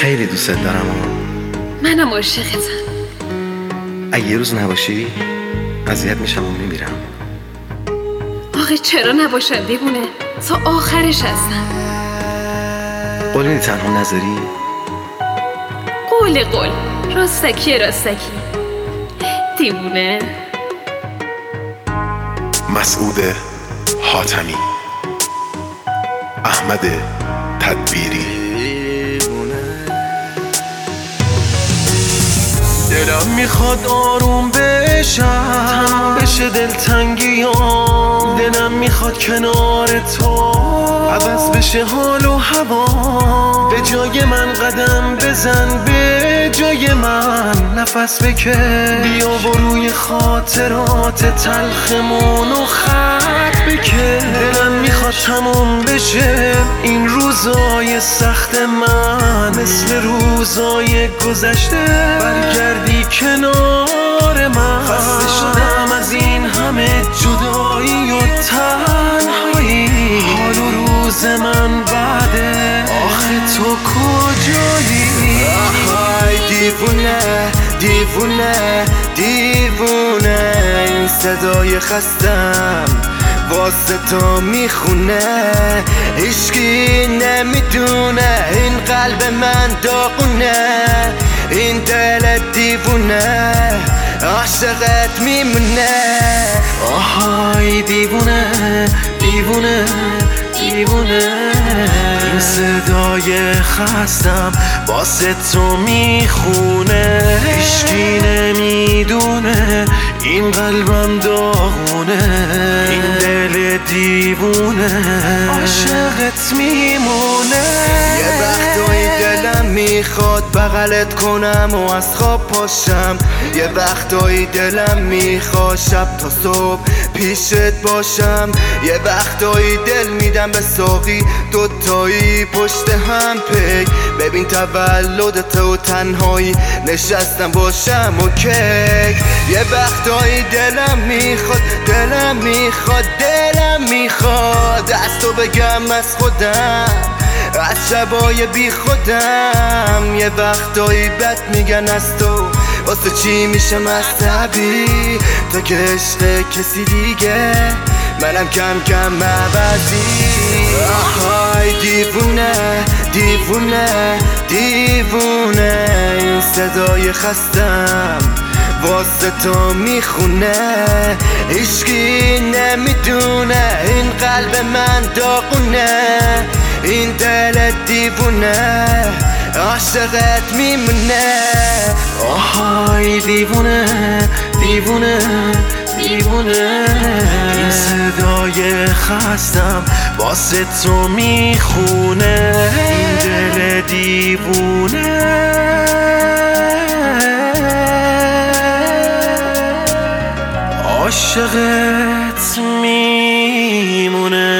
خیلی دوست دارم. منم عاشقتم. اگه یه روز نباشی اذیت میشم و میمیرم. آخه چرا نباشم دیوونه؟ تا آخرش هستم. قول تنها نذاری؟ قول راستکی دیوونه. مسعود حاتمی، احمد تدبیری. دلم میخواد آروم بشم، بشه دلتنگیام. دلم میخواد کنار تو عوض بشه حال و هوا. به جای من قدم بزن، به جای من نفس بکش. بیا و روی خاطرات تلخمون و خط بکش. دلم میخواد تموم بشه این روزای سخت من، مثل روزای گذشته برگردی کنار من. خسته شدم از این همه جدایی و تنهایی. حال و روز من بعده، آخه تو کجایی؟ آهای دیوونه این صدای خستم واسه تو میخونه. هیچکی نمیدونه این قلب من داغونه. این دل دیوونه عاشقت میمونه. آهای دیوونه این صدای خستم واسه تو میخونه. هیچکی نمیدونه این قلبم داغونه. این دل دیوونه عاشقت میمونه. یه وقتایی دلم میخواد بغلت کنم و از خواب پاشم. یه وقتایی دلم میخواد شب تا صبح پیشت باشم. یه وقتایی دل میدم به ساقی دوتایی پشت هم پیک. ببین تولدت و تنهایی نشستم باشم و کیک. یه وقتایی دلم میخواد از تو بگم از خودم، از شبای بی خودم. یه وقتایی بد میگن از تو، واسه چی میشم عصبی؟ تو که عشق کسی دیگه، منم کم کم عوضی. آهای دیوونه این صدای خستم واسه تو میخونه. هیچکی نمیدونه این قلب من داغونه. این دل دیوونه عاشقت میمونه. آهای دیوونه این صدای خستم واسه تو میخونه. این دل دیوونه عاشقت میمونه.